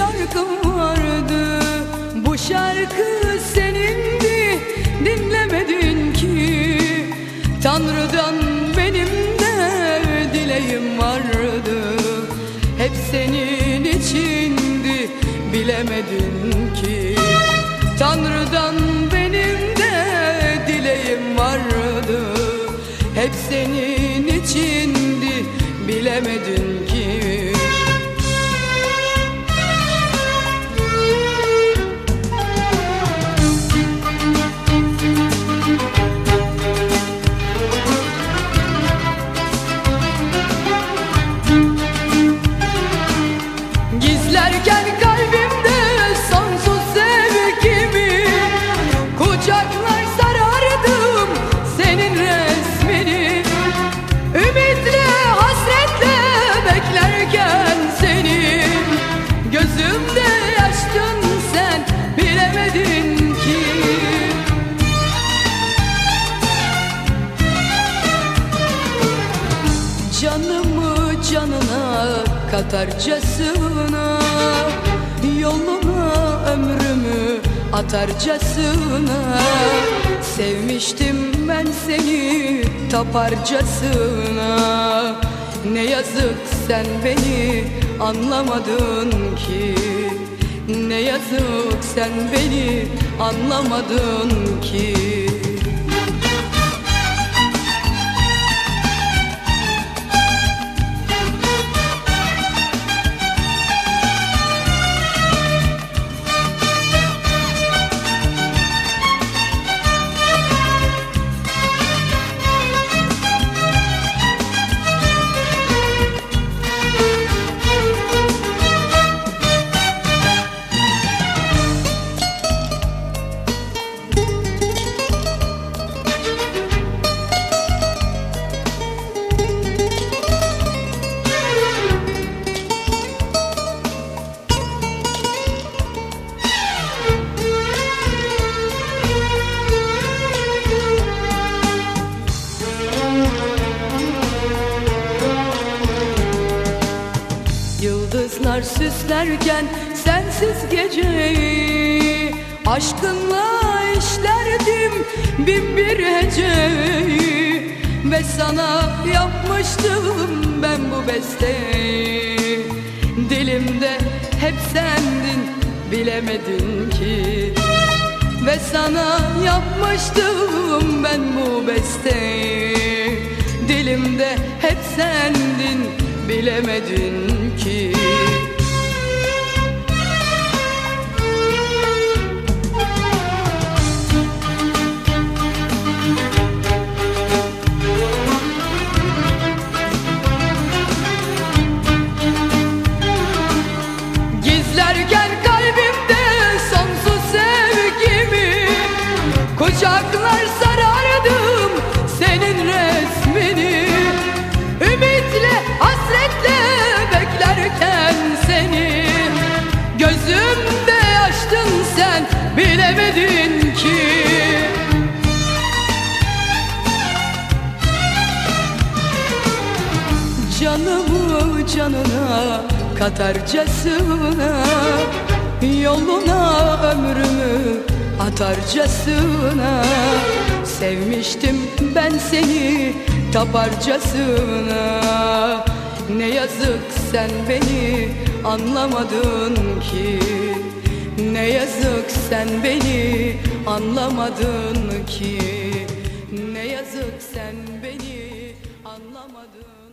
şarkım vardı, bu şarkı senindi, dinlemedin ki. Tanrı'dan benim de dileğim vardı, hep senin içindi, bilemedin ki. Tanrı'dan benim de dileğim vardı, hep senin içindi, bilemedin ki. Gizlerken kalbimde sonsuz sevgimi, kucaklar sarardım senin resmini. Ümitle hasretle beklerken seni, gözümde yaştın sen, bilemedin ki. Canımı canına katarcasına, yoluna ömrümü atarcasına, sevmiştim ben seni taparcasına. Ne yazık sen beni anlamadın ki, ne yazık sen beni anlamadın ki. Yıldızlar süslerken sensiz geceyi, aşkınla işlerdim bin bir heceyi. Ve sana yapmıştım ben bu besteyi, dilimde hep sendin, bilemedin ki. Ve sana yapmıştım ben bu besteyi, dilimde hep sendin, bilemedin ki. Gizlerken kalbimde sonsuz sevgimi, kucaklar sarardım senin resmini. Ümitle hasretle beklerken seni, gözümde yaştın sen, bilemedin ki. Canımı canına katarcasına, yoluna ömrümü atarcasına, sevmiştim ben seni taparcasına. Ne yazık sen beni anlamadın ki, ne yazık sen beni anlamadın ki, ne yazık sen beni anlamadın.